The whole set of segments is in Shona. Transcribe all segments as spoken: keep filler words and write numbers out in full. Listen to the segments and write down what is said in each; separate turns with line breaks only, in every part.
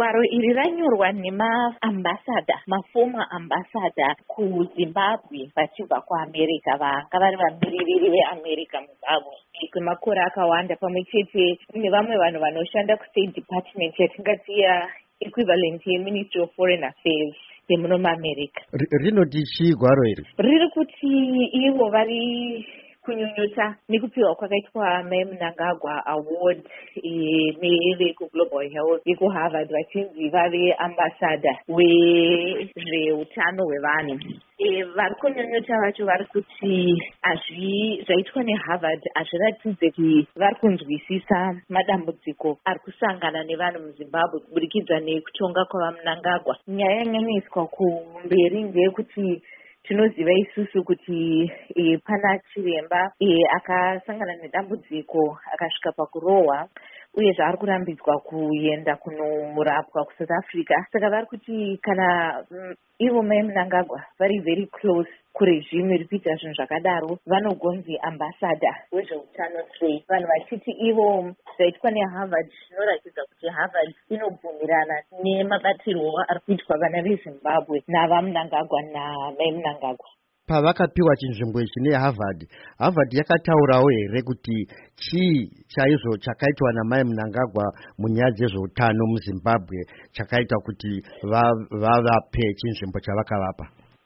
gwaro iri ranyorwa nemaambasada, mafoma ambasada kuZimbabwe vachibva kuAmerica, vanga vari vamiririri veAmerica muZimbabwe kwemakore akawanda, pamwe chete nevamwe vanhu vanoshanda kuState Department yatingati equivalent yeMinistry of Foreign Affairs yemuno muAmerica.
Rinoti chii gwaro iri?
Riri kuti ivo vari kunyunyuta nekupiwa kwakaitwa Mai Mnangagwa Award nevekuGlobal Health vekuHarvard vachinzi vave ambassador wezveutano hwevanhu. E, vari kunyunyuta vacho vari kuti azvi zvaitwa neHarvard hazviratidze kuti vari kunzwisisa madambudziko ari kusangana nevanhu muZimbabwe kuburikidza nekutonga kwavaMnangagwa. Nyaya yanyanyoiswa kumberi ndeyekuti tinoziva isusu kuti e, pana chiremba e, akasangana nedambudziko akasvika pakurohwa uye zvaari kurambidzwa kuenda kunorapwa kuSouth Africa. Saka vari kuti kana mm, ivo Mai Mnangagwa vari very close kuregime iri kuita zvinhu zvakadaro vanogonzi ambassador wezveutano sei. Vanhu vachiti ivo zvaitwa neHarvard zvinoratidza kuti Harvard inobvumirana nemabatirwo ari kuitwa vana veZimbabwe navaMnangagwa naMai Mnangagwa.
Pavakapiwa chinzvimbo ichi neHarvard, Harvard yakataurawo here kuti chii chaizvo chakaitwa naMai Mnangagwa munyaya dzezveutano muZimbabwe chakaita kuti vavape va chinzvimbo chavakavapa?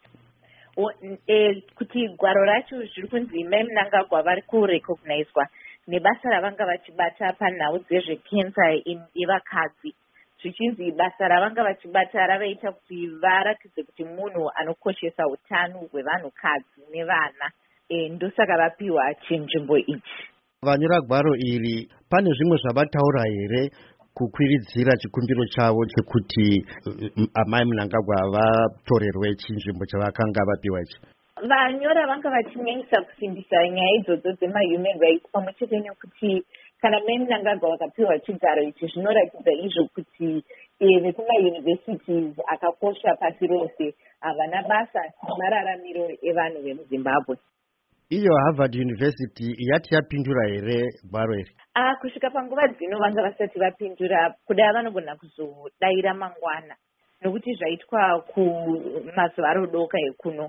O, e, kuti gwaro racho zviri kunzi Mai Mnangagwa vari kurecognizwa nebasa ravanga vachibata panhau dzezvekensa yevakadzi, zvichinzi basa ravanga vachibata ravaita kuti varatidze kuti munhu anokoshesa utano hwevanhukadzi nevana. E, ndosaka vapiwa chinzvimbo ichi.
Vanyora gwaro iri pane zvimwe zvavataura here kukwiridzira chikumbiro chavo chekuti Mai Mnangagwa vatorerwe chinzvimbo chavakanga vapiwa ichi?
Vanyora vanga vachinyanyisa kusimbisa nyaya idzodzo dzemahuman rights, pamwe chete nekuti kana Mai Mnangagwa vakapiwa chigaro ichi zvinoratidza izvo kuti e, vekumauniversities akakosha pasi rose havana basa nemararamiro evanhu vemuZimbabwe.
Iyo Harvard University yati yapindura here gwaro iri?
Ah, kusvika panguva dzino vanga vasati vapindura, kudai vanogona kuzodaira mangwana nokuti zvaitwa kumazuva arodoka ekuno.